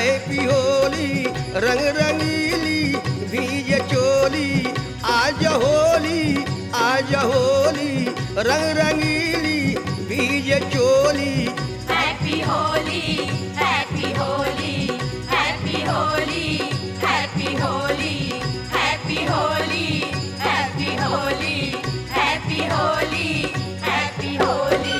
Happy Holi रंग रंगीली भीज चोली आज होली रंग रंगीली भीज चोली happy Holi happy Holi happy Holi happy Holi happy Holi happy Holi happy Holi happy Holi.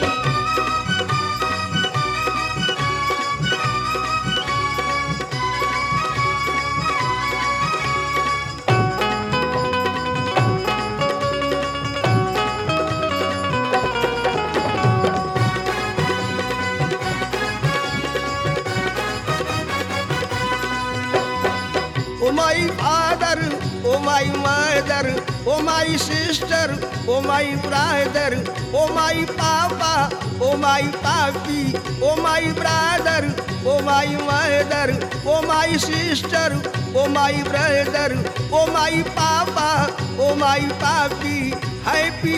Oh my father, oh my mother, oh my sister, oh my brother, oh my papa, oh my papi, oh my brother, oh my mother, oh my sister, oh my brother, oh my papa, oh my papi, happy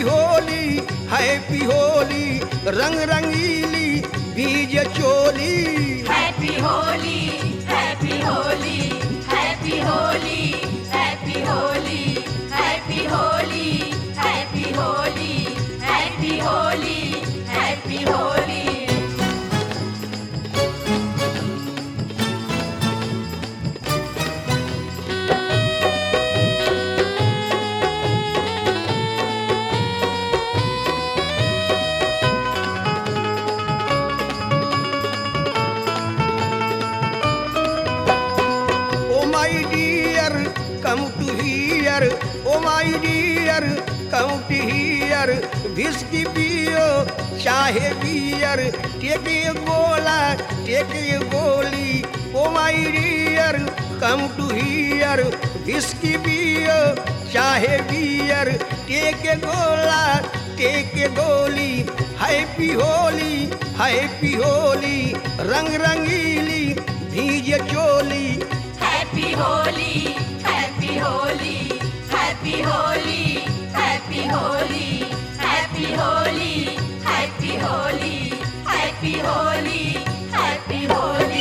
holy, रंग रंगीली बीज चोली happy Holi happy Holi happy Holi happy Holi happy Holi happy Holi happy Holi happy Holi. Come to here, oh my dear, come to here. Whiskey beer, shahe beer, take a gola, take a goli. Oh my dear, come to here. Whiskey beer, shahe beer, take a gola, take a goli. Happy holy, rang rangili, भीज चोली happy Holi happy Holi happy Holi happy Holi happy Holi happy Holi happy Holi happy Holi.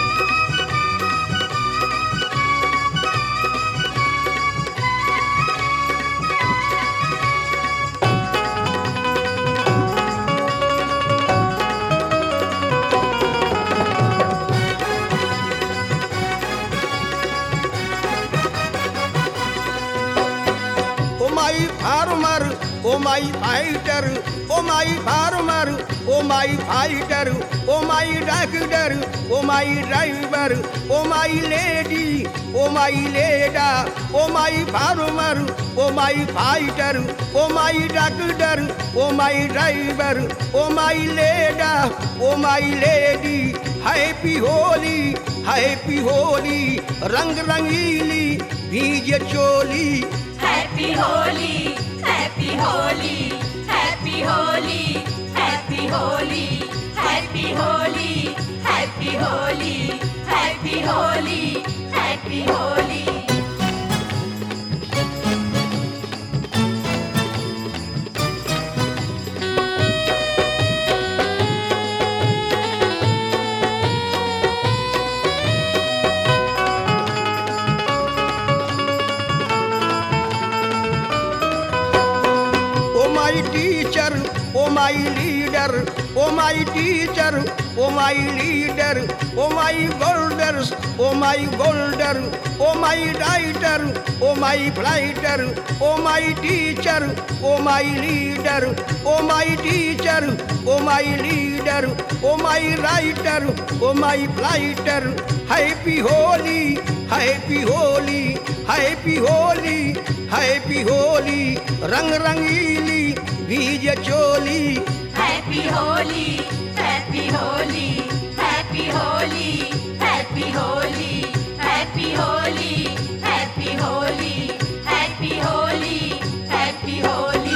farmer, oh my fighter, oh my farmer, oh my fighter, oh my doctor, oh my driver, oh my lady, oh my lady, oh my farmer, oh my fighter, oh my doctor, oh my driver, oh my lady, oh my lady, happy holy, रंग रंगीली भीज चोली happy Holi happy Holi happy Holi happy Holi happy Holi happy Holi happy Holi happy Holi. teacher, oh my leader, oh my teacher, oh my leader, oh my golders, oh my golder, oh my writer, oh my fighter, oh my teacher, oh my leader, oh my teacher, oh my leader, oh my writer, oh my fighter, happy holy, happy holy, happy holy, happy holy, रंग रंगीली भीज चोली happy Holi happy Holi happy Holi happy Holi happy Holi happy Holi happy Holi happy Holi.